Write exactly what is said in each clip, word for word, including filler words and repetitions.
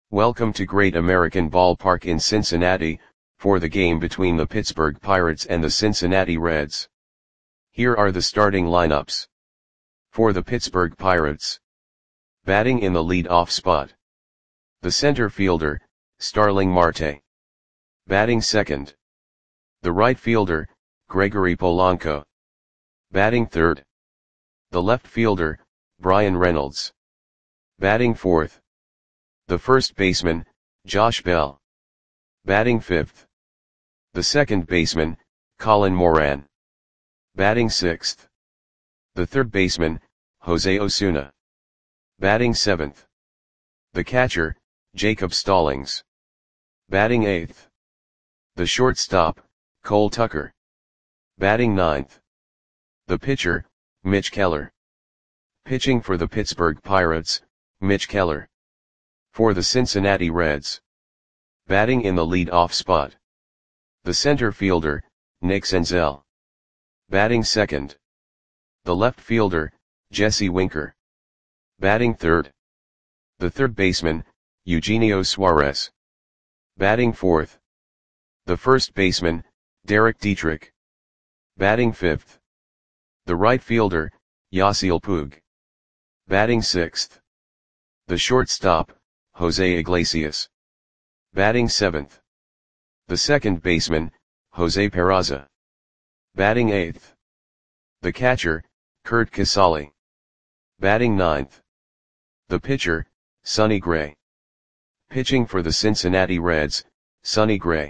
Welcome to Great American Ballpark in Cincinnati, for the game between the Pittsburgh Pirates and the Cincinnati Reds. Here are the starting lineups. For the Pittsburgh Pirates. Batting in the lead-off spot. The center fielder, Starling Marte. Batting second. The right fielder, Gregory Polanco. Batting third. The left fielder, Bryan Reynolds. Batting fourth. The first baseman, Josh Bell. Batting fifth. The second baseman, Colin Moran. Batting sixth. The third baseman, Jose Osuna. Batting seventh. The catcher, Jacob Stallings. Batting eighth. The shortstop, Cole Tucker. Batting ninth. The pitcher, Mitch Keller. Pitching for the Pittsburgh Pirates, Mitch Keller. For the Cincinnati Reds. Batting in the lead-off spot. The center fielder, Nick Senzel. Batting second. The left fielder, Jesse Winker. Batting third. The third baseman, Eugenio Suarez. Batting fourth. The first baseman, Derek Dietrich. Batting fifth. The right fielder, Yasiel Puig. Batting sixth. The shortstop, Jose Iglesias. Batting seventh. The second baseman, Jose Peraza. Batting eighth. The catcher, Curt Casali. Batting ninth. The pitcher, Sonny Gray. Pitching for the Cincinnati Reds, Sonny Gray.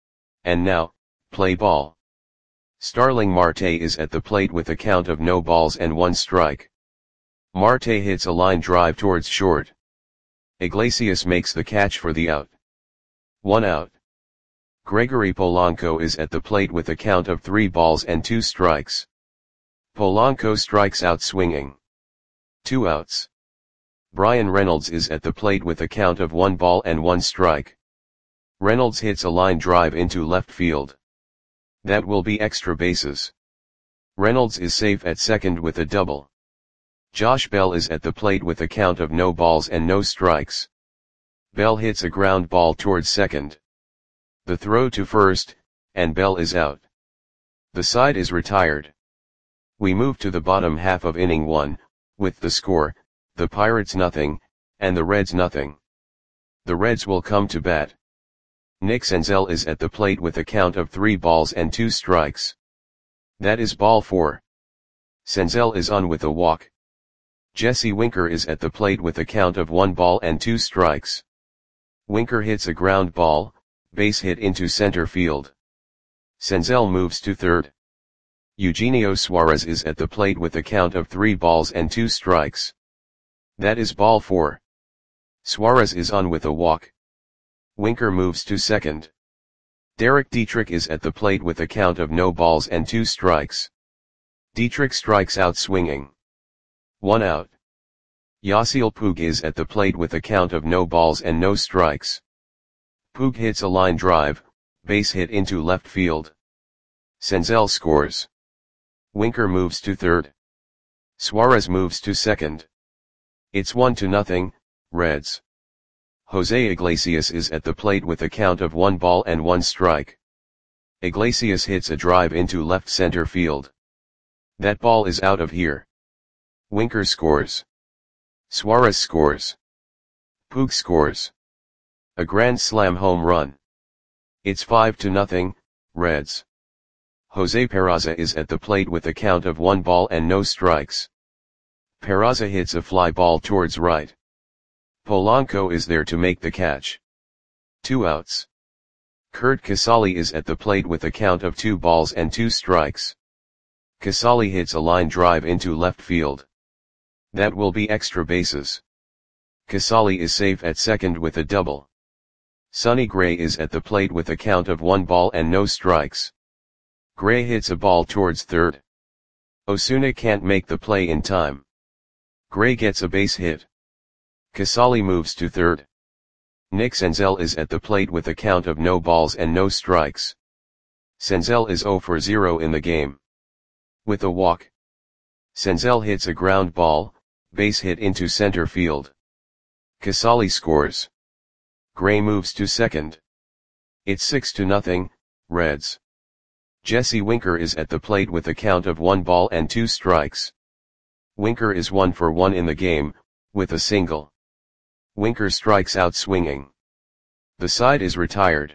And now, play ball. Starling Marte is at the plate with a count of no balls and one strike. Marte hits a line drive towards short. Iglesias makes the catch for the out. One out. Gregory Polanco is at the plate with a count of three balls and two strikes. Polanco strikes out swinging. Two outs. Bryan Reynolds is at the plate with a count of one ball and one strike. Reynolds hits a line drive into left field. That will be extra bases. Reynolds is safe at second with a double. Josh Bell is at the plate with a count of no balls and no strikes. Bell hits a ground ball towards second. The throw to first, and Bell is out. The side is retired. We move to the bottom half of inning one, with the score, the Pirates nothing, and the Reds nothing. The Reds will come to bat. Nick Senzel is at the plate with a count of three balls and two strikes. That is ball four. Senzel is on with a walk. Jesse Winker is at the plate with a count of one ball and two strikes. Winker hits a ground ball, base hit into center field. Senzel moves to third. Eugenio Suarez is at the plate with a count of three balls and two strikes. That is ball four. Suarez is on with a walk. Winker moves to second. Derek Dietrich is at the plate with a count of no balls and two strikes. Dietrich strikes out swinging. One out. Yasiel Puig is at the plate with a count of no balls and no strikes. Puig hits a line drive, base hit into left field. Senzel scores. Winker moves to third. Suarez moves to second. It's one to nothing, Reds. Jose Iglesias is at the plate with a count of one ball and one strike. Iglesias hits a drive into left center field. That ball is out of here. Winker scores. Suarez scores. Puig scores. A grand slam home run. It's five to nothing, Reds. Jose Peraza is at the plate with a count of one ball and no strikes. Peraza hits a fly ball towards right. Polanco is there to make the catch. Two outs. Curt Casali is at the plate with a count of two balls and two strikes. Casali hits a line drive into left field. That will be extra bases. Casali is safe at second with a double. Sonny Gray is at the plate with a count of one ball and no strikes. Gray hits a ball towards third. Osuna can't make the play in time. Gray gets a base hit. Casali moves to third. Nick Senzel is at the plate with a count of no balls and no strikes. Senzel is zero for zero in the game. With a walk. Senzel hits a ground ball, base hit into center field. Casali scores. Gray moves to second. It's six to nothing, Reds. Jesse Winker is at the plate with a count of one ball and two strikes. Winker is one for one in the game, with a single. Winker strikes out swinging. The side is retired.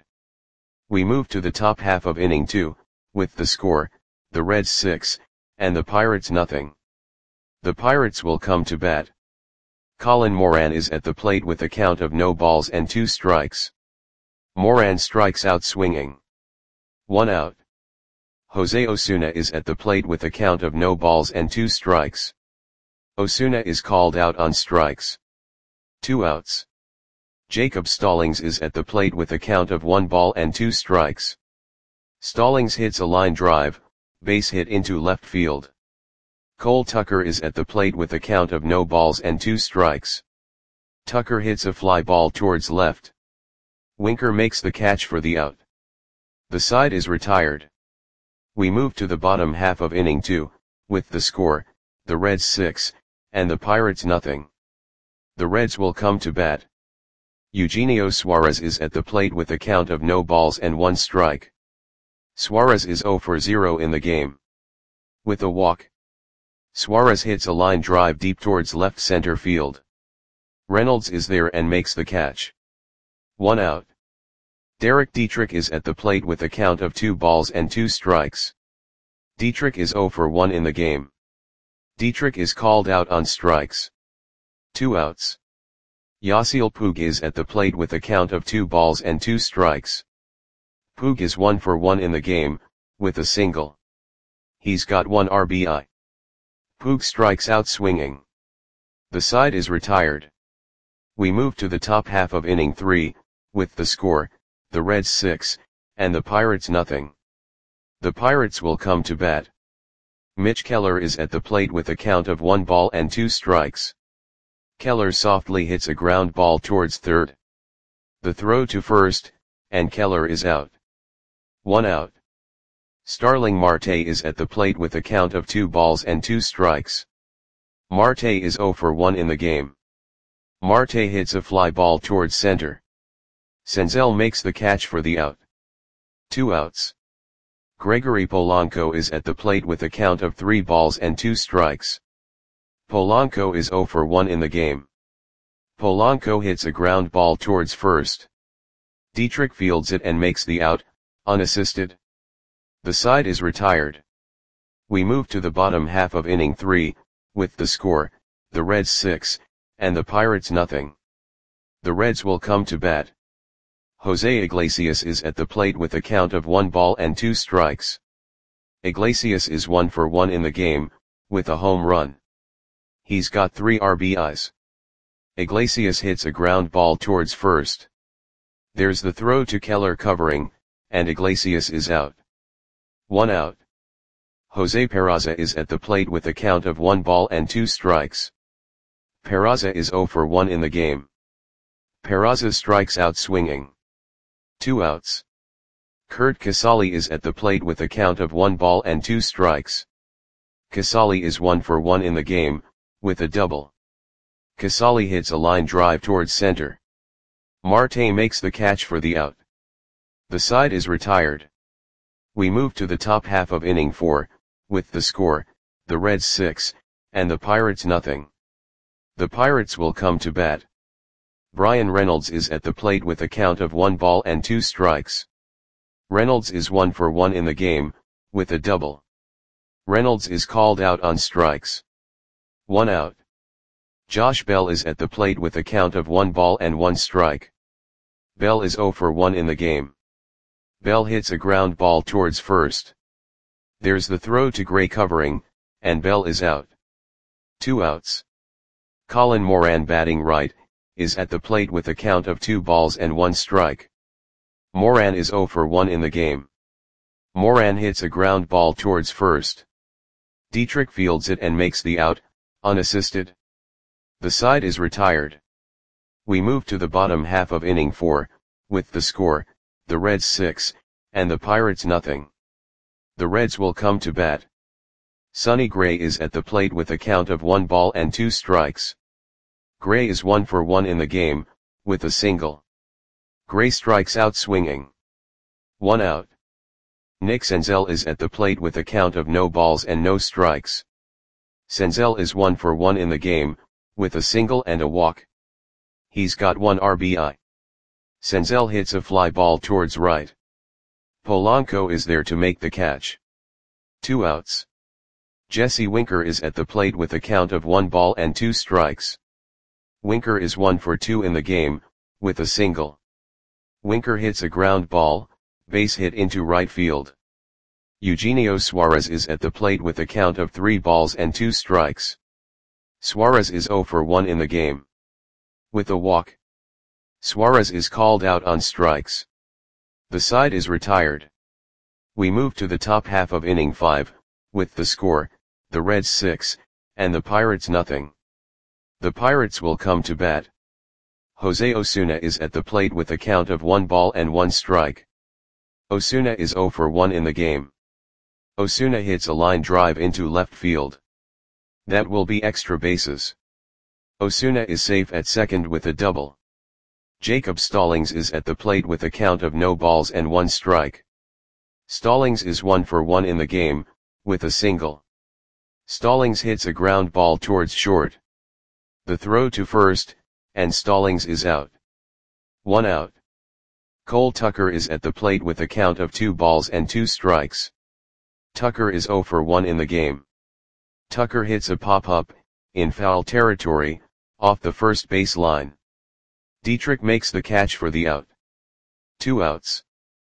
We move to the top half of inning two, with the score, the Reds six, and the Pirates nothing. The Pirates will come to bat. Colin Moran is at the plate with a count of no balls and two strikes. Moran strikes out swinging. One out. Jose Osuna is at the plate with a count of no balls and two strikes. Osuna is called out on strikes. Two outs. Jacob Stallings is at the plate with a count of one ball and two strikes. Stallings hits a line drive, base hit into left field. Cole Tucker is at the plate with a count of no balls and two strikes. Tucker hits a fly ball towards left. Winker makes the catch for the out. The side is retired. We move to the bottom half of inning two, with the score, the Reds six, and the Pirates nothing. The Reds will come to bat. Eugenio Suarez is at the plate with a count of no balls and one strike. Suarez is zero for zero in the game. With a walk, Suarez hits a line drive deep towards left center field. Reynolds is there and makes the catch. One out. Derek Dietrich is at the plate with a count of two balls and two strikes. Dietrich is zero for one in the game. Dietrich is called out on strikes. Two outs. Yasiel Puig is at the plate with a count of two balls and two strikes. Puig is one for one in the game, with a single. He's got one R B I. Puig strikes out swinging. The side is retired. We move to the top half of inning three, with the score, the Reds six, and the Pirates nothing. The Pirates will come to bat. Mitch Keller is at the plate with a count of one ball and two strikes. Keller softly hits a ground ball towards third. The throw to first, and Keller is out. One out. Starling Marte is at the plate with a count of two balls and two strikes. Marte is zero for one in the game. Marte hits a fly ball towards center. Senzel makes the catch for the out. Two outs. Gregory Polanco is at the plate with a count of three balls and two strikes. Polanco is zero for one in the game. Polanco hits a ground ball towards first. Dietrich fields it and makes the out, unassisted. The side is retired. We move to the bottom half of inning three, with the score, the Reds six, and the Pirates nothing. The Reds will come to bat. Jose Iglesias is at the plate with a count of one ball and two strikes. Iglesias is one for one in the game, with a home run. He's got three R B Is. Iglesias hits a ground ball towards first. There's the throw to Keller covering, and Iglesias is out. One out. Jose Peraza is at the plate with a count of one ball and two strikes. Peraza is zero for one in the game. Peraza strikes out swinging. Two outs. Kurt Casali is at the plate with a count of one ball and two strikes. Casali is one for one in the game, with a double. Casali hits a line drive towards center. Marte makes the catch for the out. The side is retired. We move to the top half of inning four, with the score, the Reds six, and the Pirates nothing. The Pirates will come to bat. Brian Reynolds is at the plate with a count of one ball and two strikes. Reynolds is one for one in the game, with a double. Reynolds is called out on strikes. One out. Josh Bell is at the plate with a count of one ball and one strike. Bell is zero for one in the game. Bell hits a ground ball towards first. There's the throw to Gray covering, and Bell is out. Two outs. Colin Moran batting right, is at the plate with a count of two balls and one strike. Moran is zero for one in the game. Moran hits a ground ball towards first. Dietrich fields it and makes the out, unassisted. The side is retired. We move to the bottom half of inning four, with the score, the Reds six, and the Pirates nothing. The Reds will come to bat. Sonny Gray is at the plate with a count of one ball and two strikes. Gray is one for one in the game, with a single. Gray strikes out swinging. One out. Nick Senzel is at the plate with a count of no balls and no strikes. Senzel is one for one in the game, with a single and a walk. He's got one R B I. Senzel hits a fly ball towards right. Polanco is there to make the catch. Two outs. Jesse Winker is at the plate with a count of one ball and two strikes. Winker is one for two in the game, with a single. Winker hits a ground ball, base hit into right field. Eugenio Suarez is at the plate with a count of three balls and two strikes. Suarez is zero for one in the game. With a walk. Suarez is called out on strikes. The side is retired. We move to the top half of inning five, with the score, the Reds six, and the Pirates nothing. The Pirates will come to bat. Jose Osuna is at the plate with a count of one ball and one strike. Osuna is zero for one in the game. Osuna hits a line drive into left field. That will be extra bases. Osuna is safe at second with a double. Jacob Stallings is at the plate with a count of no balls and one strike. Stallings is one for one in the game, with a single. Stallings hits a ground ball towards short. The throw to first, and Stallings is out. One out. Cole Tucker is at the plate with a count of two balls and two strikes. Tucker is zero for one in the game. Tucker hits a pop-up, in foul territory, off the first base line. Dietrich makes the catch for the out. Two outs.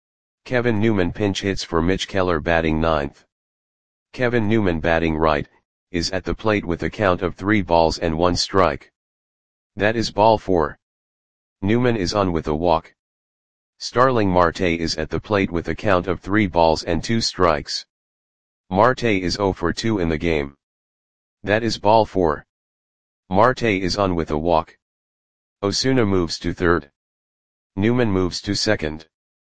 Kevin Newman pinch hits for Mitch Keller batting ninth. Kevin Newman batting right, is at the plate with a count of three balls and one strike. That is ball four. Newman is on with a walk. Starling Marte is at the plate with a count of three balls and two strikes. Marte is zero for two in the game. That is ball four. Marte is on with a walk. Osuna moves to third. Newman moves to second.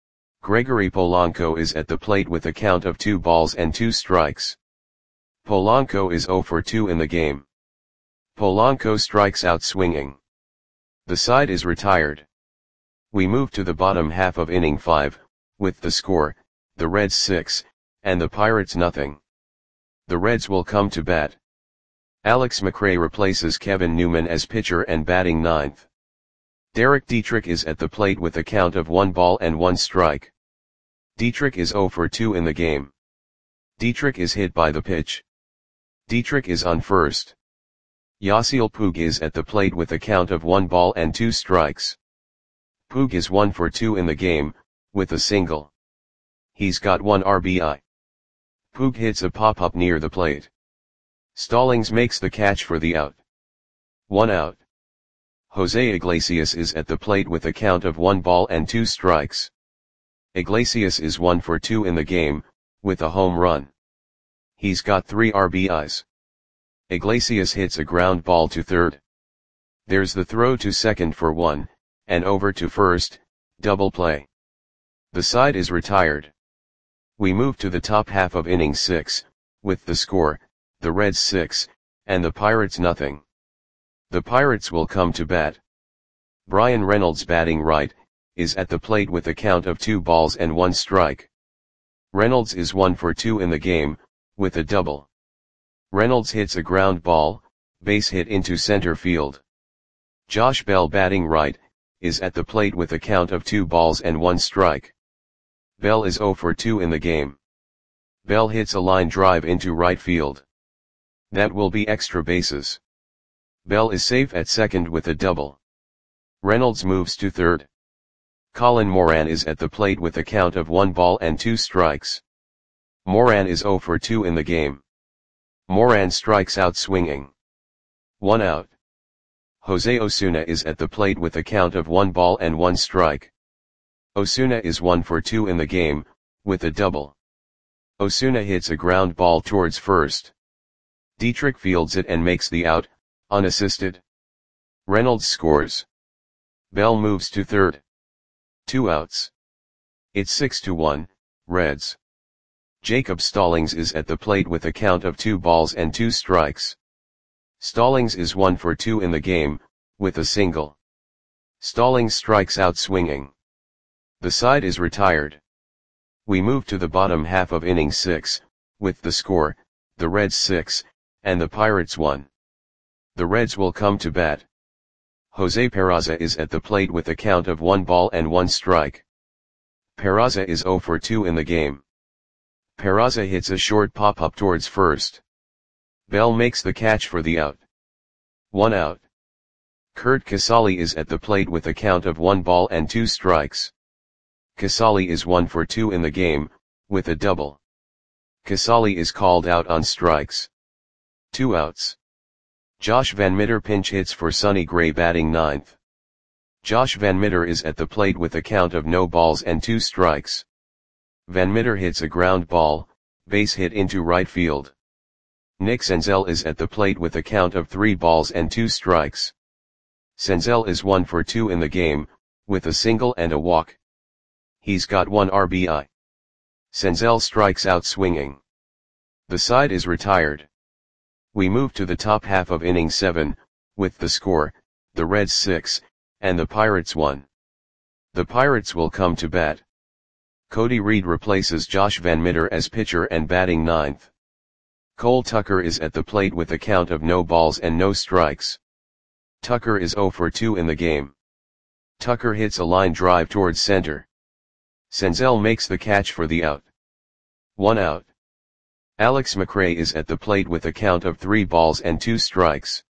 Gregory Polanco is at the plate with a count of two balls and two strikes. Polanco is zero for two in the game. Polanco strikes out swinging. The side is retired. We move to the bottom half of inning five, with the score, the Reds six, and the Pirates nothing. The Reds will come to bat. Alex McRae replaces Kevin Newman as pitcher and batting ninth. Derek Dietrich is at the plate with a count of one ball and one strike. Dietrich is zero for two in the game. Dietrich is hit by the pitch. Dietrich is on first. Yasiel Puig is at the plate with a count of one ball and two strikes. Puig is one for two in the game, with a single. He's got one R B I. Puig hits a pop-up near the plate. Stallings makes the catch for the out. One out. Jose Iglesias is at the plate with a count of one ball and two strikes. Iglesias is one for two in the game, with a home run. He's got three R B Is. Iglesias hits a ground ball to third. There's the throw to second for one, and over to first, double play. The side is retired. We move to the top half of inning six, with the score, the Reds six, and the Pirates nothing. The Pirates will come to bat. Brian Reynolds batting right, is at the plate with a count of two balls and one strike. Reynolds is one for two in the game, with a double. Reynolds hits a ground ball, base hit into center field. Josh Bell batting right, is at the plate with a count of two balls and one strike. Bell is zero for two in the game. Bell hits a line drive into right field. That will be extra bases. Bell is safe at second with a double. Reynolds moves to third. Colin Moran is at the plate with a count of one ball and two strikes. Moran is zero for two in the game. Moran strikes out swinging. One out. Jose Osuna is at the plate with a count of one ball and one strike. Osuna is one for two in the game, with a double. Osuna hits a ground ball towards first. Dietrich fields it and makes the out, unassisted. Reynolds scores. Bell moves to third. Two outs. It's six to one, Reds. Jacob Stallings is at the plate with a count of two balls and two strikes. Stallings is one for two in the game, with a single. Stallings strikes out swinging. The side is retired. We move to the bottom half of inning six, with the score, the Reds six, and the Pirates one. The Reds will come to bat. Jose Peraza is at the plate with a count of one ball and one strike. Peraza is oh for two in the game. Peraza hits a short pop-up towards first. Bell makes the catch for the out. One out. Curt Casali is at the plate with a count of one ball and two strikes. Casali is one for two in the game, with a double. Casali is called out on strikes. Two outs. Josh Van Meter pinch hits for Sonny Gray batting ninth. Josh Van Meter is at the plate with a count of no balls and two strikes. Van Meter hits a ground ball, base hit into right field. Nick Senzel is at the plate with a count of three balls and two strikes. Senzel is one for two in the game, with a single and a walk. He's got one R B I. Senzel strikes out swinging. The side is retired. We move to the top half of inning seven, with the score, the Reds six, and the Pirates one. The Pirates will come to bat. Cody Reed replaces Josh Van Meter as pitcher and batting ninth. Cole Tucker is at the plate with a count of no balls and no strikes. Tucker is oh for two in the game. Tucker hits a line drive towards center. Senzel makes the catch for the out. One out. Alex McRae is at the plate with a count of three balls and two strikes.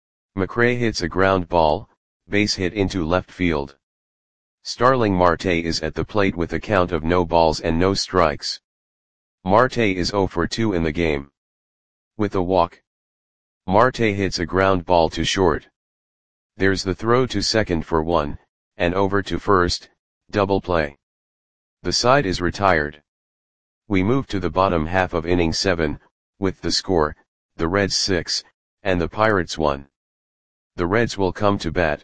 McRae hits a ground ball, base hit into left field. Starling Marte is at the plate with a count of no balls and no strikes. Marte is oh for two in the game. With a walk. Marte hits a ground ball to short. There's the throw to second for one, and over to first, double play. The side is retired. We move to the bottom half of inning seven, with the score, the Reds six, and the Pirates one. The Reds will come to bat.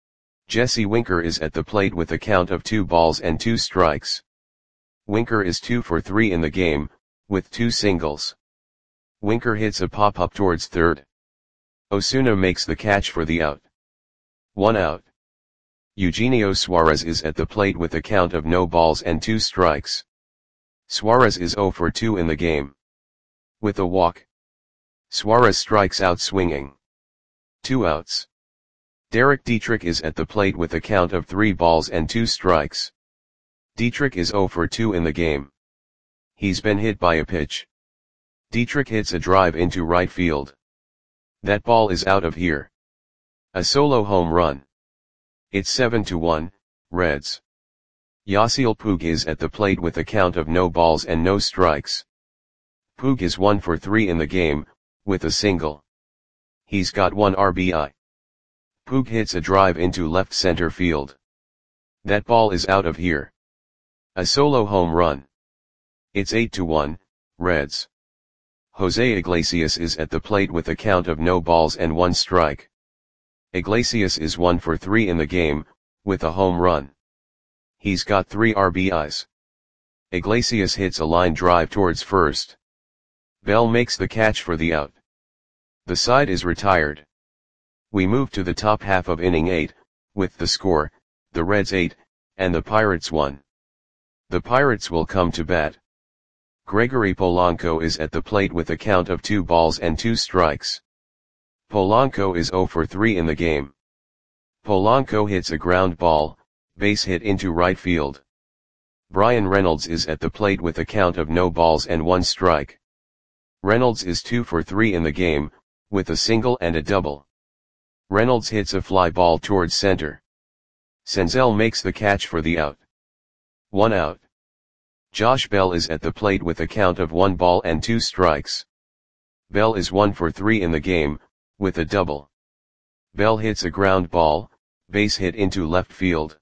Jesse Winker is at the plate with a count of two balls and two strikes. Winker is two for three in the game, with two singles. Winker hits a pop-up towards third. Osuna makes the catch for the out. One out. Eugenio Suarez is at the plate with a count of no balls and two strikes. Suarez is oh for two in the game. With a walk. Suarez strikes out swinging. Two outs. Derek Dietrich is at the plate with a count of three balls and two strikes. Dietrich is oh for two in the game. He's been hit by a pitch. Dietrich hits a drive into right field. That ball is out of here. A solo home run. It's seven to one, Reds. Yasiel Puig is at the plate with a count of no balls and no strikes. Puig is one for three in the game, with a single. He's got one R B I. Puig hits a drive into left center field. That ball is out of here. A solo home run. It's eight to one, Reds. Jose Iglesias is at the plate with a count of no balls and one strike. Iglesias is one for three in the game, with a home run. He's got three R B Is. Iglesias hits a line drive towards first. Bell makes the catch for the out. The side is retired. We move to the top half of inning eight, with the score, the Reds eight, and the Pirates one. The Pirates will come to bat. Gregory Polanco is at the plate with a count of two balls and two strikes. Polanco is oh for three in the game. Polanco hits a ground ball, base hit into right field. Brian Reynolds is at the plate with a count of no balls and one strike. Reynolds is two for three in the game, with a single and a double. Reynolds hits a fly ball towards center. Senzel makes the catch for the out. One out. Josh Bell is at the plate with a count of one ball and two strikes. Bell is one for three in the game, with a double. Bell hits a ground ball, base hit into left field.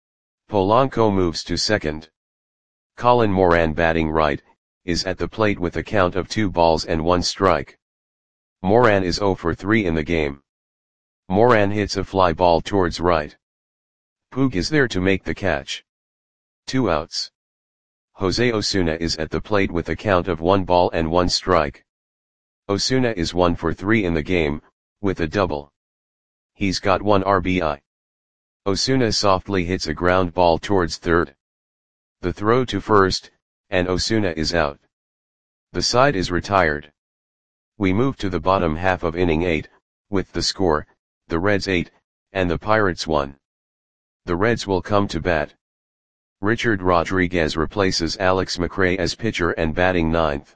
Polanco moves to second. Colin Moran batting right, is at the plate with a count of two balls and one strike. Moran is oh for three in the game. Moran hits a fly ball towards right. Puig is there to make the catch. Two outs. Jose Osuna is at the plate with a count of one ball and one strike. Osuna is one for three in the game, with a double. He's got one R B I. Osuna softly hits a ground ball towards third. The throw to first, and Osuna is out. The side is retired. We move to the bottom half of inning eight, with the score, the Reds eight, and the Pirates one. The Reds will come to bat. Richard Rodriguez replaces Alex McRae as pitcher and batting ninth.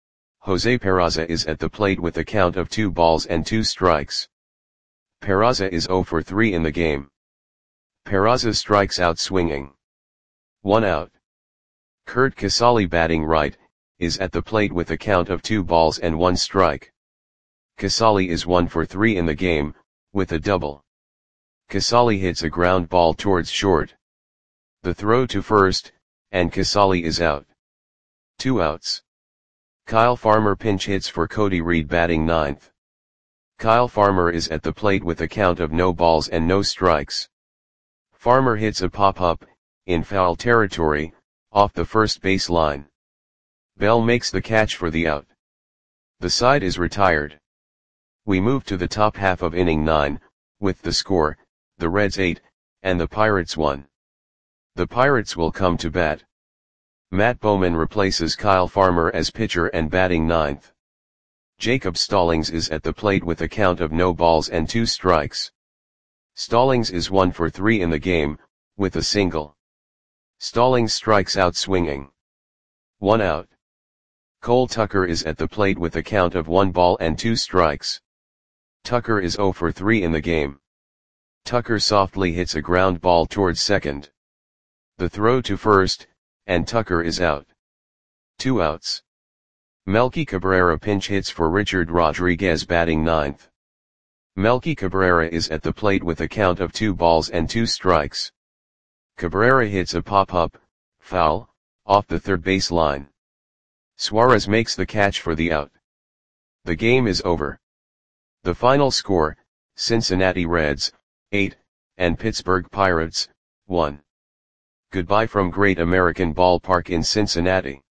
Jose Peraza is at the plate with a count of two balls and two strikes. Peraza is zero for three in the game. Peraza strikes out swinging. One out. Curt Casali, batting right, is at the plate with a count of two balls and one strike. Casali is one for three in the game, with a double. Casali hits a ground ball towards short. The throw to first, and Casali is out. Two outs. Kyle Farmer pinch hits for Cody Reed, batting ninth. Kyle Farmer is at the plate with a count of no balls and no strikes. Farmer hits a pop-up, in foul territory, off the first base line. Bell makes the catch for the out. The side is retired. We move to the top half of inning nine, with the score, the Reds eight, and the Pirates one. The Pirates will come to bat. Matt Bowman replaces Kyle Farmer as pitcher and batting ninth. Jacob Stallings is at the plate with a count of no balls and two strikes. Stallings is one for three in the game, with a single. Stallings strikes out swinging. One out. Cole Tucker is at the plate with a count of one ball and two strikes. Tucker is zero for three in the game. Tucker softly hits a ground ball towards second. The throw to first, and Tucker is out. Two outs. Melky Cabrera pinch hits for Richard Rodriguez, batting ninth. Melky Cabrera is at the plate with a count of two balls and two strikes. Cabrera hits a pop-up, foul, off the third base line. Suarez makes the catch for the out. The game is over. The final score, Cincinnati Reds, eight, and Pittsburgh Pirates, one. Goodbye from Great American Ballpark in Cincinnati.